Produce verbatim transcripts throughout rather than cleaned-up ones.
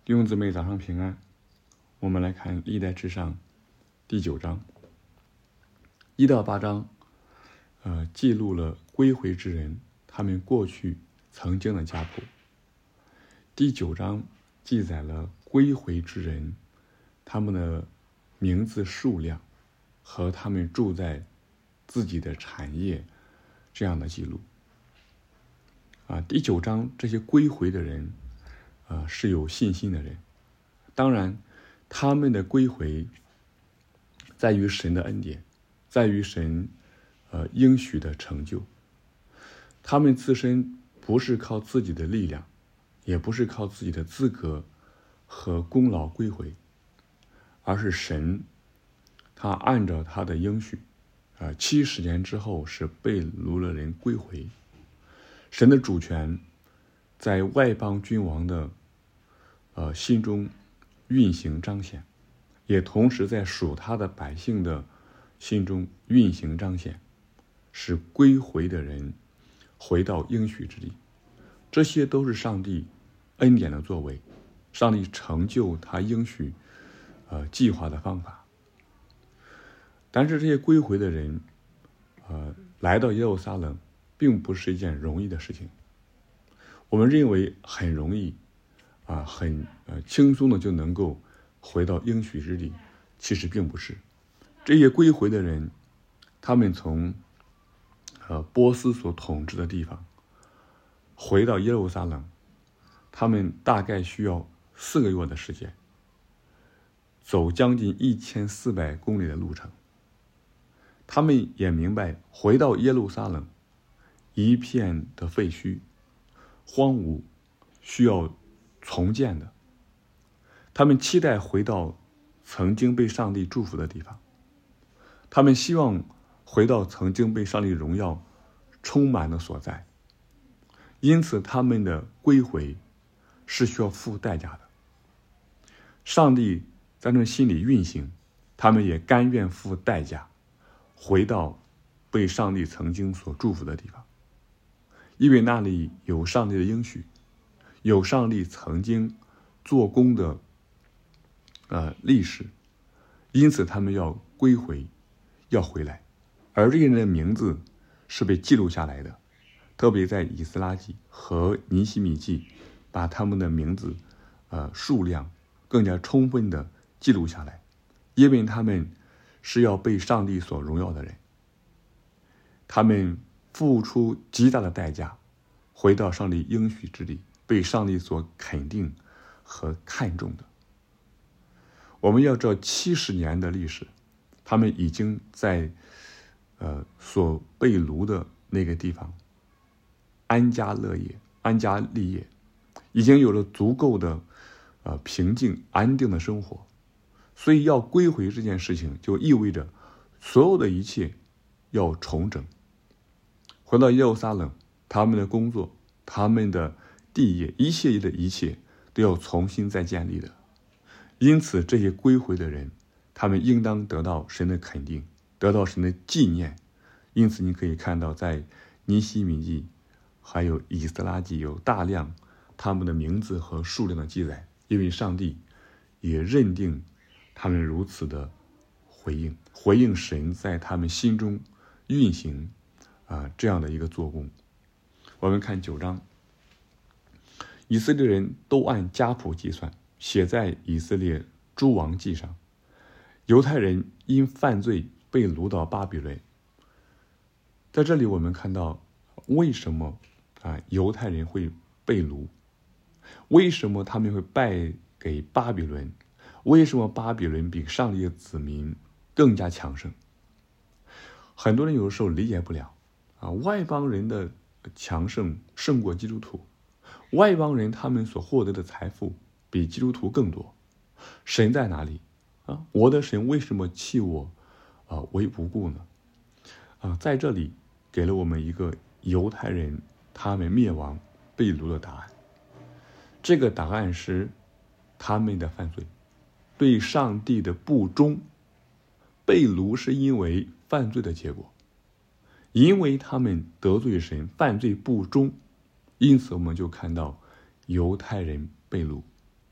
弟兄姊妹早上平安。我们来看历代志上第九章一到八章，呃，记录了归回之人他们过去曾经的家谱。第九章记载了归回之人他们的名字数量和他们住在自己的产业这样的记录。啊，第九章这些归回的人呃，是有信心的人，当然他们的归回在于神的恩典，在于神呃应许的成就。他们自身不是靠自己的力量，也不是靠自己的资格和功劳归回，而是神他按照他的应许啊，七十年之后是被掳了人归回。神的主权在外邦君王的呃，心中运行彰显，也同时在属他的百姓的心中运行彰显，使归回的人回到应许之地。这些都是上帝恩典的作为，上帝成就他应许呃计划的方法。但是这些归回的人呃，来到耶路撒冷并不是一件容易的事情。我们认为很容易啊，很呃轻松的就能够回到应许之地，其实并不是。这些归回的人，他们从呃波斯所统治的地方回到耶路撒冷，他们大概需要四个月的时间，走将近一千四百公里的路程。他们也明白，回到耶路撒冷，一片的废墟、荒芜，需要重建的。他们期待回到曾经被上帝祝福的地方，他们希望回到曾经被上帝荣耀充满的所在。因此他们的归回是需要付代价的。上帝在他们心里运行，他们也甘愿付代价回到被上帝曾经所祝福的地方，因为那里有上帝的应许，有上帝曾经做工的呃历史，因此他们要归回，要回来。而这些人的名字是被记录下来的，特别在以斯拉记和尼希米记，把他们的名字呃数量更加充分的记录下来，因为他们是要被上帝所荣耀的人，他们付出极大的代价回到上帝应许之地，被上帝所肯定和看重的。我们要知道七十年的历史，他们已经在呃所被掳的那个地方安家乐业、安家立业，已经有了足够的呃平静安定的生活。所以要归回这件事情，就意味着所有的一切要重整。回到耶路撒冷，他们的工作、他们的地业，一切的一切都要重新再建立的。因此这些归回的人，他们应当得到神的肯定，得到神的纪念。因此你可以看到在尼希米记还有以斯拉记有大量他们的名字和数量的记载，因为上帝也认定他们如此的回应，回应神在他们心中运行啊这样的一个做工。我们看九章，以色列人都按家谱计算，写在以色列诸王记上。犹太人因犯罪被掳到巴比伦。在这里我们看到为什么啊犹太人会被掳，为什么他们会败给巴比伦，为什么巴比伦比上帝的子民更加强盛。很多人有的时候理解不了啊，外邦人的强盛胜过基督徒，外邦人他们所获得的财富比基督徒更多。神在哪里啊？我的神为什么弃我啊为无故呢？啊，在这里给了我们一个犹太人他们灭亡被掳的答案。这个答案是他们的犯罪，对上帝的不忠。被掳是因为犯罪的结果，因为他们得罪神，犯罪不忠，因此我们就看到犹太人被掳。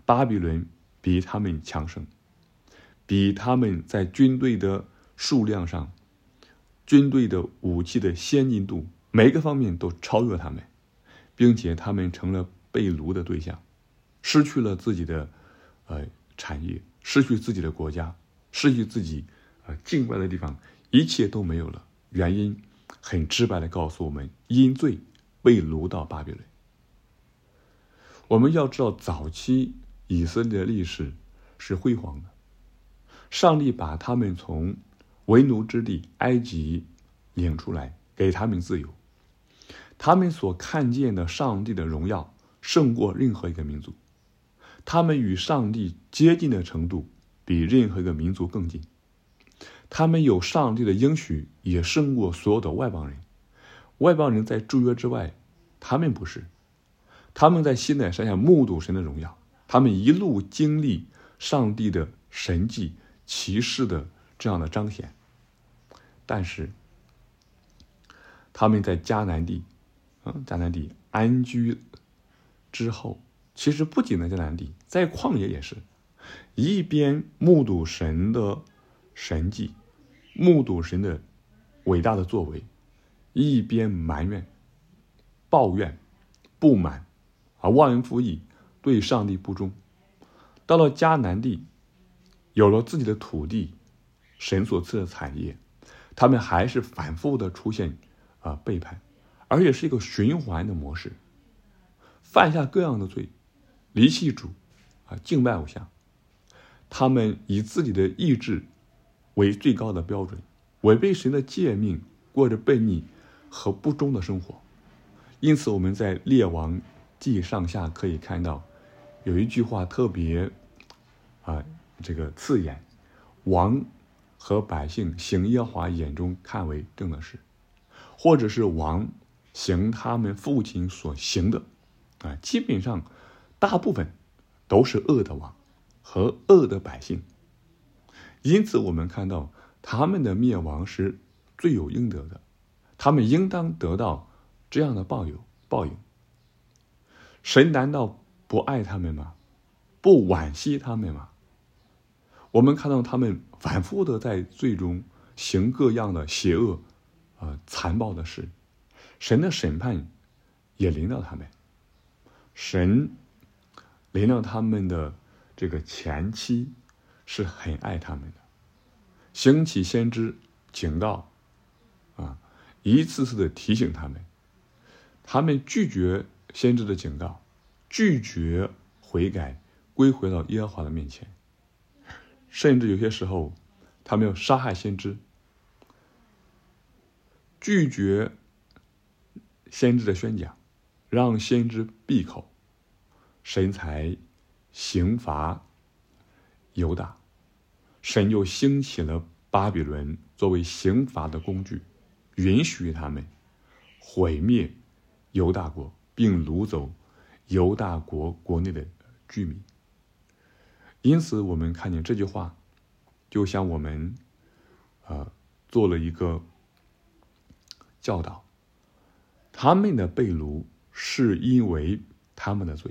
巴比伦比他们强盛，比他们在军队的数量上、军队的武器的先进度，每个方面都超越他们，并且他们成了被掳的对象，失去了自己的呃产业，失去自己的国家，失去自己呃境外的地方，一切都没有了。原因很直白地告诉我们，因罪被掳到巴比伦。我们要知道，早期以色列的历史是辉煌的，上帝把他们从为奴之地埃及领出来，给他们自由。他们所看见的上帝的荣耀胜过任何一个民族，他们与上帝接近的程度比任何一个民族更近，他们有上帝的应许，也胜过所有的外邦人。外邦人在诸约之外，他们不是，他们在西奈山下目睹神的荣耀，他们一路经历上帝的神迹奇事的这样的彰显。但是他们在迦南地嗯，迦南地安居之后，其实不仅在迦南地，在旷野也是，一边目睹神的神迹，目睹神的伟大的作为，一边埋怨、抱怨、不满啊，忘恩负义，对上帝不忠。到了迦南地，有了自己的土地，神所赐的产业，他们还是反复的出现啊、呃、背叛，而且是一个循环的模式，犯下各样的罪，离弃主啊，敬拜偶像。他们以自己的意志为最高的标准，违背神的诫命，过着悖逆和不忠的生活。因此我们在列王记上下可以看到，有一句话特别啊这个刺眼，王和百姓行耶和华眼中看为正的事，或者是王行他们父亲所行的啊，基本上大部分都是恶的王和恶的百姓。因此我们看到他们的灭亡是罪有应得的，他们应当得到这样的报有报应。神难道不爱他们吗？不惋惜他们吗？我们看到他们反复的在罪中行各样的邪恶、呃、残暴的事，神的审判也临到他们。神临到他们的这个前妻是很爱他们的，兴起先知警告啊，一次次的提醒他们，他们拒绝先知的警告，拒绝悔改，归回到耶和华的面前，甚至有些时候他们要杀害先知，拒绝先知的宣讲，让先知闭口，神才刑罚犹大。神就兴起了巴比伦作为刑罚的工具，允许他们毁灭犹大国，并掳走犹大国国内的居民。因此我们看见这句话就像我们呃做了一个教导，他们的被掳是因为他们的罪，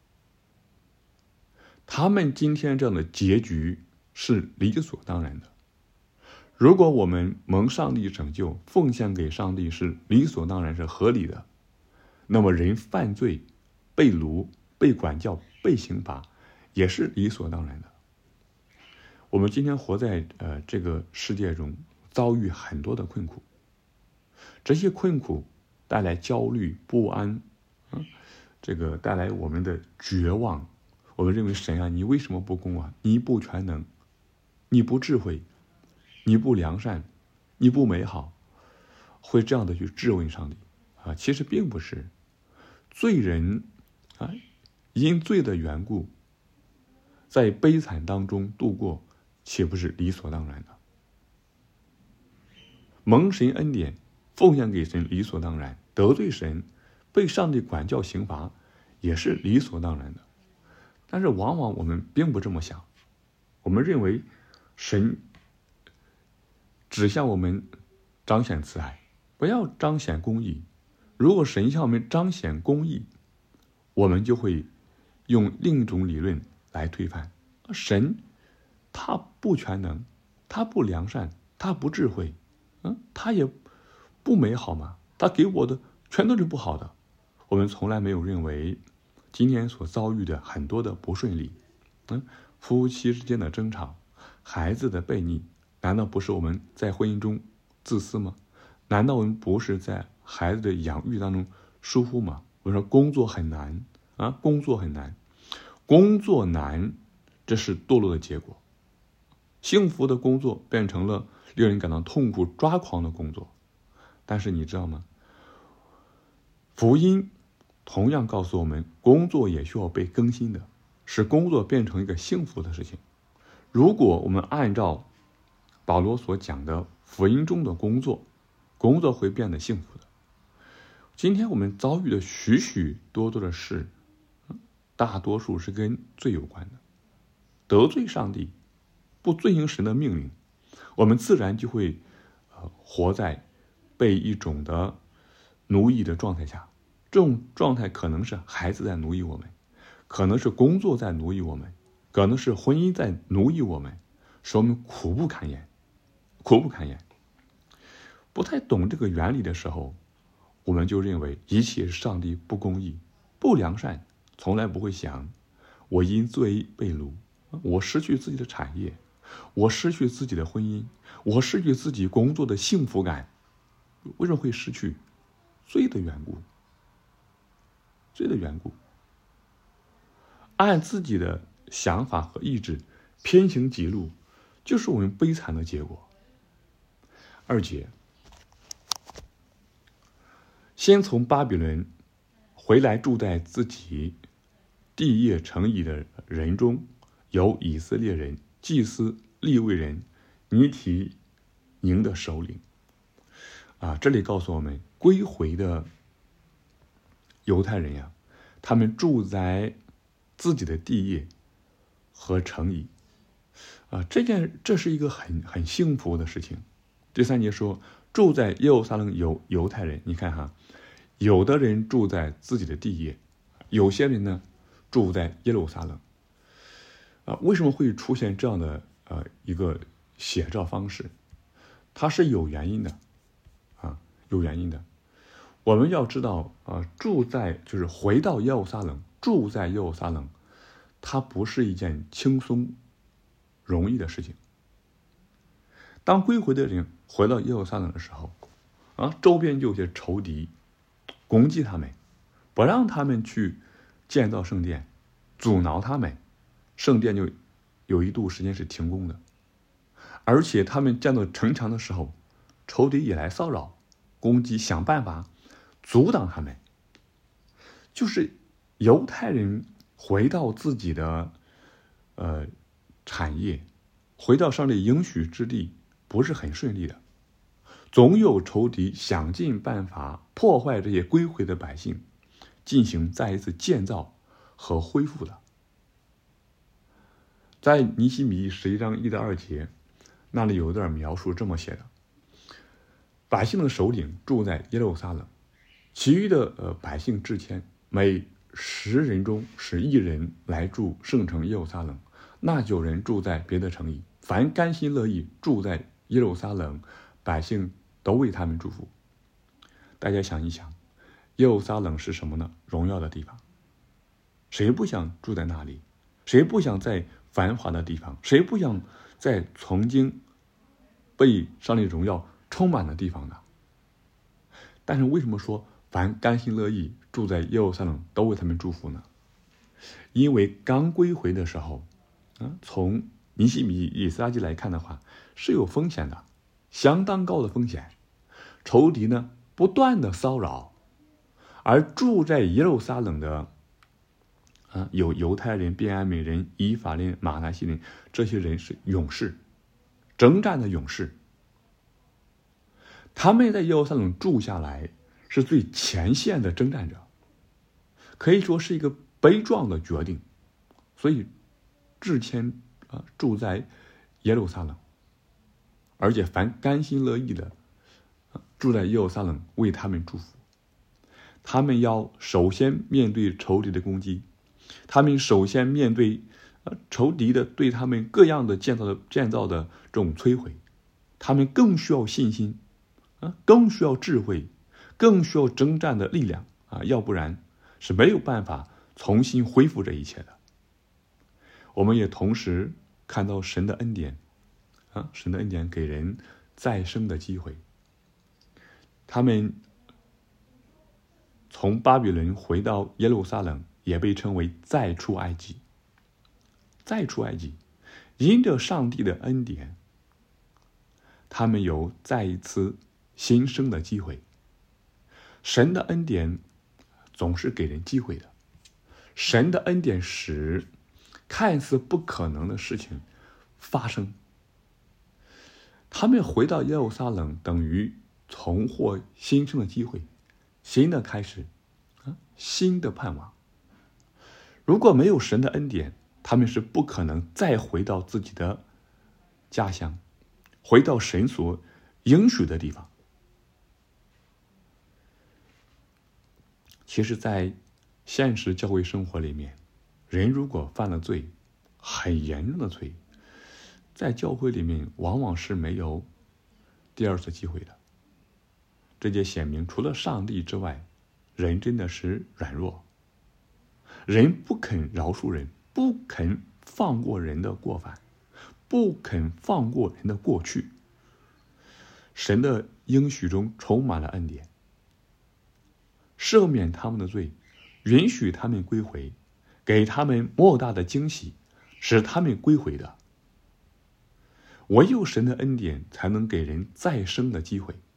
他们今天这样的结局是理所当然的。如果我们蒙上帝拯救，奉献给上帝是理所当然，是合理的，那么人犯罪、被掳、被管教、被刑罚也是理所当然的。我们今天活在呃这个世界中，遭遇很多的困苦，这些困苦带来焦虑、不安，嗯，这个带来我们的绝望。我们认为神啊，你为什么不公啊？你不全能，你不智慧，你不良善，你不美好，会这样的去质问上帝啊？其实并不是，罪人啊，因罪的缘故，在悲惨当中度过，岂不是理所当然的？蒙神恩典，奉献给神理所当然，得罪神，被上帝管教刑罚也是理所当然的。但是往往我们并不这么想，我们认为神只向我们彰显慈爱，不要彰显公义。如果神向我们彰显公义，我们就会用另一种理论来推翻。神他不全能，他不良善，他不智慧，嗯，他也不美好嘛，他给我的全都是不好的。我们从来没有认为今天所遭遇的很多的不顺利，嗯，夫妻之间的争吵，孩子的悖逆，难道不是我们在婚姻中自私吗？难道我们不是在孩子的养育当中疏忽吗？我说工作很难啊，工作很难，工作难，这是堕落的结果。幸福的工作变成了令人感到痛苦抓狂的工作。但是你知道吗？福音同样告诉我们，工作也需要被更新的，使工作变成一个幸福的事情。如果我们按照保罗所讲的福音中的工作，工作会变得幸福的。今天我们遭遇的许许多多的事，大多数是跟罪有关的。得罪上帝，不遵行神的命令，我们自然就会、呃、活在被一种的奴役的状态下。这种状态可能是孩子在奴役我们，可能是工作在奴役我们，可能是婚姻在奴役我们，使我们苦不堪言，苦不堪言。不太懂这个原理的时候，我们就认为一切是上帝不公义、不良善，从来不会想，我因罪被掳，我失去自己的产业，我失去自己的婚姻，我失去自己工作的幸福感。为什么会失去？罪的缘故，罪的缘故。按自己的想法和意志偏行己路，就是我们悲惨的结果。二节，先从巴比伦回来住在自己地业城邑的人中，有以色列人、祭司、利未人、尼提宁的首领。啊，这里告诉我们，归回的犹太人呀，他们住在自己的地业和城邑。啊，这件这是一个很很幸福的事情。第三节说，住在耶路撒冷犹犹太人，你看哈，有的人住在自己的地业，有些人呢住在耶路撒冷。啊，为什么会出现这样的呃一个写照方式？它是有原因的，啊，有原因的。我们要知道啊、呃，住在就是回到耶路撒冷，住在耶路撒冷，它不是一件轻松容易的事情。当归回的人回到耶路撒冷的时候，啊，周边就有些仇敌攻击他们，不让他们去建造圣殿，阻挠他们，圣殿就有一度时间是停工的。而且他们建造城墙的时候，仇敌也来骚扰、攻击，想办法阻挡他们。就是犹太人回到自己的呃产业，回到上帝应许之地，不是很顺利的，总有仇敌想尽办法破坏这些归回的百姓，进行再一次建造和恢复的。在尼希米十一章一到二节，那里有一段描述这么写的：百姓的首领住在耶路撒冷，其余的呃百姓至谦，每十人中使一人来住圣城耶路撒冷，那九人住在别的城邑。凡甘心乐意住在耶路撒冷，百姓都为他们祝福。大家想一想，耶路撒冷是什么呢？荣耀的地方。谁不想住在那里？谁不想在繁华的地方？谁不想在曾经被上帝荣耀充满的地方呢？但是为什么说凡甘心乐意住在耶路撒冷都为他们祝福呢？因为刚归回的时候，啊，从尼希米以斯拉记来看的话，是有风险的，相当高的风险。仇敌呢不断的骚扰，而住在耶路撒冷的啊，有犹太人、便雅悯人、以法莲、马拿西人，这些人是勇士，征战的勇士。他们在耶路撒冷住下来，是最前线的征战者，可以说是一个悲壮的决定。所以至谦啊住在耶路撒冷，而且凡甘心乐意的、啊、住在耶路撒冷为他们祝福。他们要首先面对仇敌的攻击，他们首先面对仇敌的对他们各样的建造的建造的这种摧毁，他们更需要信心啊，更需要智慧，更需要征战的力量啊，要不然是没有办法重新恢复这一切的。我们也同时看到神的恩典啊，神的恩典给人再生的机会。他们从巴比伦回到耶路撒冷，也被称为再出埃及。再出埃及，因着上帝的恩典，他们有再一次新生的机会。神的恩典总是给人机会的，神的恩典使看似不可能的事情发生。他们回到耶路撒冷，等于重获新生的机会，新的开始，新的盼望。如果没有神的恩典，他们是不可能再回到自己的家乡，回到神所应许的地方。其实在现实教会生活里面，人如果犯了罪，很严重的罪，在教会里面往往是没有第二次机会的。这就显明除了上帝之外，人真的是软弱，人不肯饶恕人，不肯放过人的过犯，不肯放过人的过去。神的应许中充满了恩典，赦免他们的罪，允许他们归回，给他们莫大的惊喜，使他们归回的。唯有神的恩典才能给人再生的机会。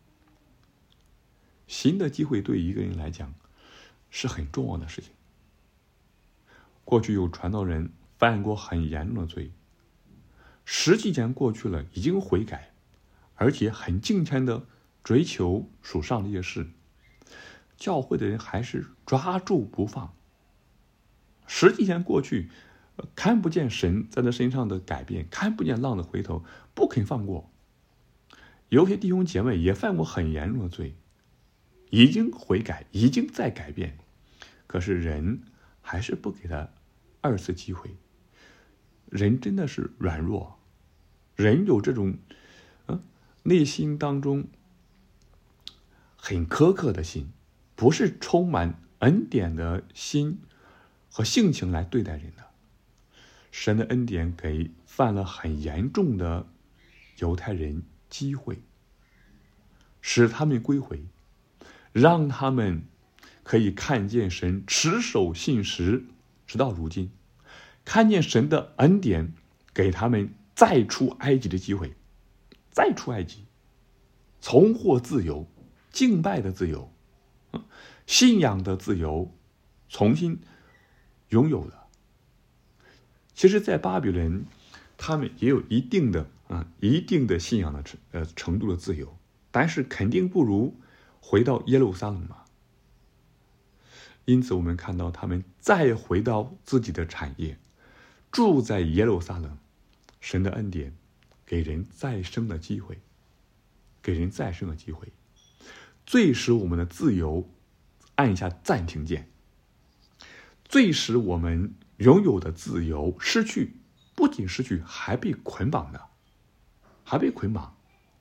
新的机会对一个人来讲是很重要的事情。过去有传道人犯过很严重的罪，十几年过去了，已经悔改，而且很敬虔的追求属上帝的事，教会的人还是抓住不放。十几年过去，看不见神在他身上的改变，看不见浪的回头，不肯放过。有些弟兄姐妹也犯过很严重的罪，已经悔改，已经在改变，可是人还是不给他二次机会。人真的是软弱，人有这种嗯，内心当中很苛刻的心，不是充满恩典的心和性情来对待人的。神的恩典给犯了很严重的犹太人机会，使他们归回，让他们可以看见神持守信实，直到如今，看见神的恩典给他们再出埃及的机会，再出埃及，重获自由，敬拜的自由，信仰的自由，重新拥有的。其实在巴比伦，他们也有一定的啊一定的信仰的呃程度的自由，但是肯定不如回到耶路撒冷嘛。因此我们看到他们再回到自己的产业，住在耶路撒冷，神的恩典给人再生的机会，给人再生的机会，最使我们的自由按下暂停键，最使我们拥有的自由失去，不仅失去，还被捆绑的，还被捆绑，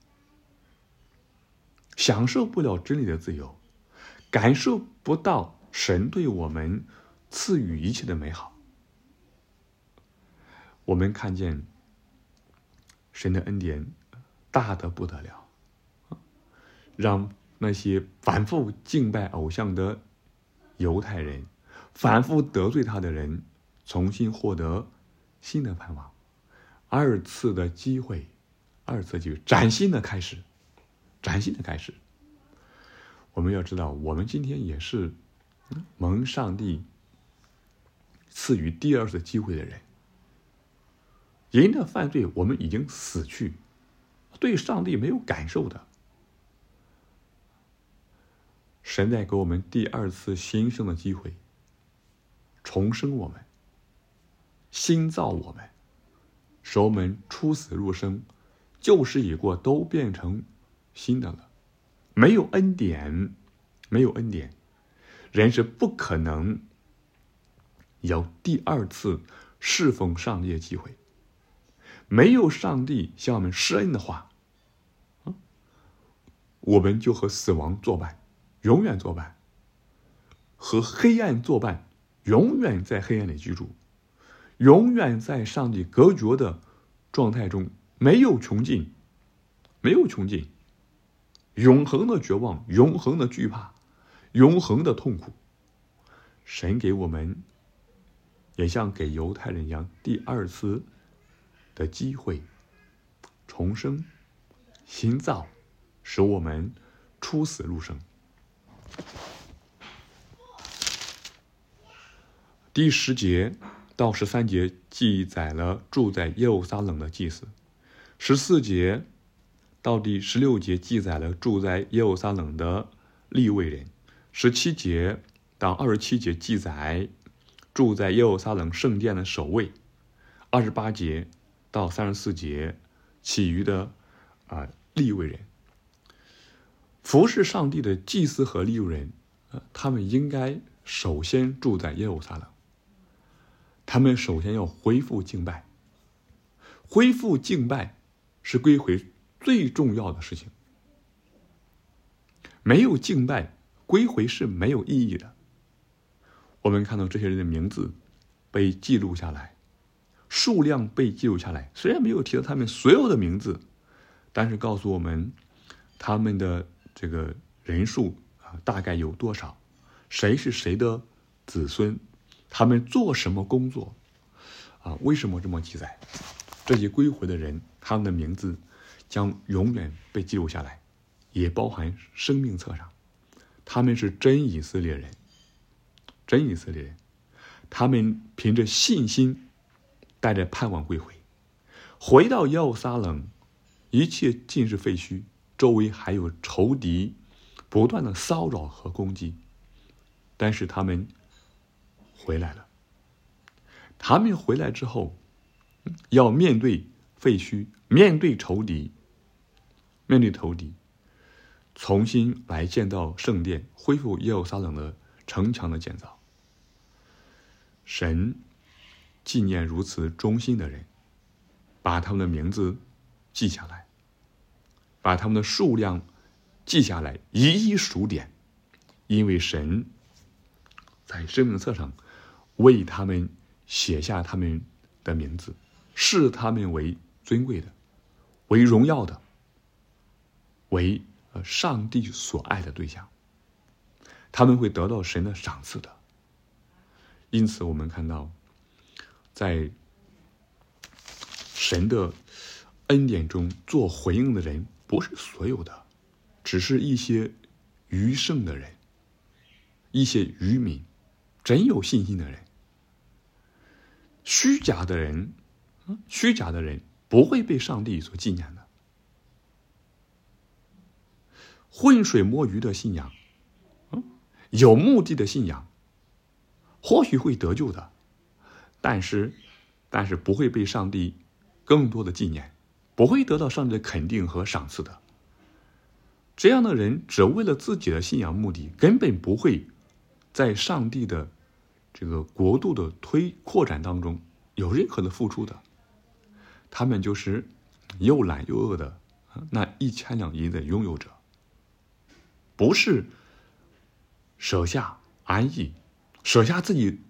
享受不了真理的自由，感受不到神对我们赐予一切的美好。我们看见神的恩典大得不得了，让那些反复敬拜偶像的犹太人，反复得罪他的人，重新获得新的盼望，二次的机会，二次机会，崭新的开始，崭新的开始。我们要知道，我们今天也是蒙上帝赐予第二次机会的人。因着犯罪，我们已经死去，对上帝没有感受的。神在给我们第二次新生的机会，重生我们，新造我们，使我们出死入生，旧事已过，都变成新的了。没有恩典，没有恩典，人是不可能有第二次侍奉上帝的机会。没有上帝向我们施恩的话，我们就和死亡作伴，永远作伴，和黑暗作伴，永远在黑暗里居住，永远在上帝隔绝的状态中，没有穷尽，没有穷尽，永恒的绝望，永恒的惧怕，永恒的痛苦。神给我们也像给犹太人一样，第二次的机会，重生新造，使我们出死入生。第十节到十三节记载了住在耶路撒冷的祭司，十四节到第十六节记载了住在耶路撒冷的利未人，十七节到二十七节记载住在耶路撒冷圣殿的守卫，二十八节到三十四节其余的啊、呃、利未人。服侍上帝的祭司和利未人、呃，他们应该首先住在耶路撒冷，他们首先要恢复敬拜。恢复敬拜是归回最重要的事情，没有敬拜，归回是没有意义的。我们看到这些人的名字被记录下来，数量被记录下来，虽然没有提到他们所有的名字，但是告诉我们他们的这个人数啊大概有多少，谁是谁的子孙，他们做什么工作啊？为什么这么记载？这些归回的人，他们的名字将永远被记录下来，也包含生命册上。他们是真以色列人，真以色列人，他们凭着信心带着盼望归回，回到耶路撒冷，一切尽是废墟，周围还有仇敌不断的骚扰和攻击，但是他们回来了。他们回来之后，要面对废墟，面对仇敌，面对仇敌，重新来建造圣殿，恢复耶路撒冷的城墙的建造。神纪念如此忠心的人，把他们的名字记下来，把他们的数量记下来，一一数点，因为神在生命册上为他们写下他们的名字，视他们为尊贵的，为荣耀的，为上帝所爱的对象，他们会得到神的赏赐的。因此我们看到在神的恩典中做回应的人不是所有的，只是一些余剩的人，一些渔民，真有信心的人。虚假的人虚假的人不会被上帝所纪念的。浑水摸鱼的信仰，有目的的信仰，或许会得救的，但是但是不会被上帝更多的纪念，不会得到上帝的肯定和赏赐的。这样的人只为了自己的信仰目的，根本不会在上帝的这个国度的推扩展当中有任何的付出的。他们就是又懒又饿的那一千两银的拥有者，不是舍下安逸，舍下自己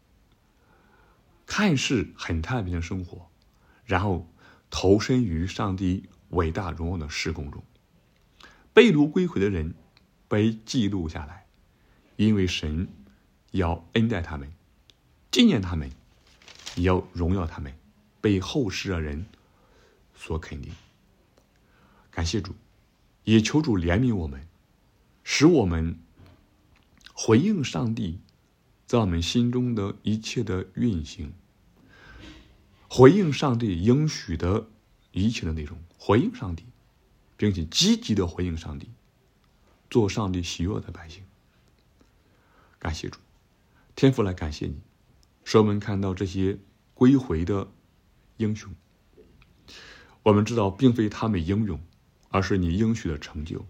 看似很太平的生活，然后投身于上帝伟大荣耀的事工中。被掳归回的人被记录下来，因为神要恩待他们，纪念他们，也要荣耀他们，被后世的人所肯定。感谢主，也求主怜悯我们，使我们回应上帝在我们心中的一切的运行，回应上帝应许的一切的内容，回应上帝，并且积极的回应上帝，做上帝喜悦的百姓。感谢主，天父来感谢你，使我们看到这些归回的英雄。我们知道并非他们英勇，而是你应许的成就。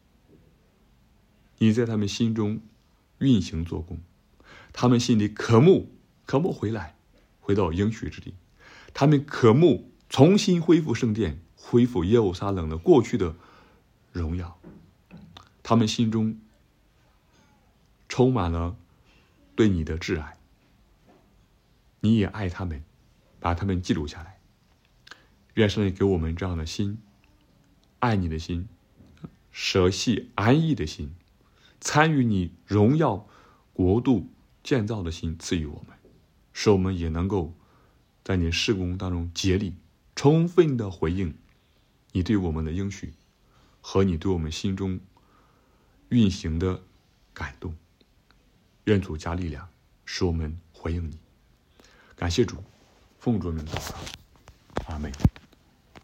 你在他们心中运行做工，他们心里渴慕渴慕回来回到应许之地，他们渴慕重新恢复圣殿，恢复耶路撒冷的过去的荣耀。他们心中充满了对你的挚爱，你也爱他们，把他们记录下来。愿上帝给我们这样的心，爱你的心，舍弃安逸的心，参与你荣耀国度建造的心赐予我们，使我们也能够在你事工当中竭力充分的回应你对我们的应许和你对我们心中运行的感动。愿主加力量，使我们回应你。感谢主，奉主名祷告，阿们。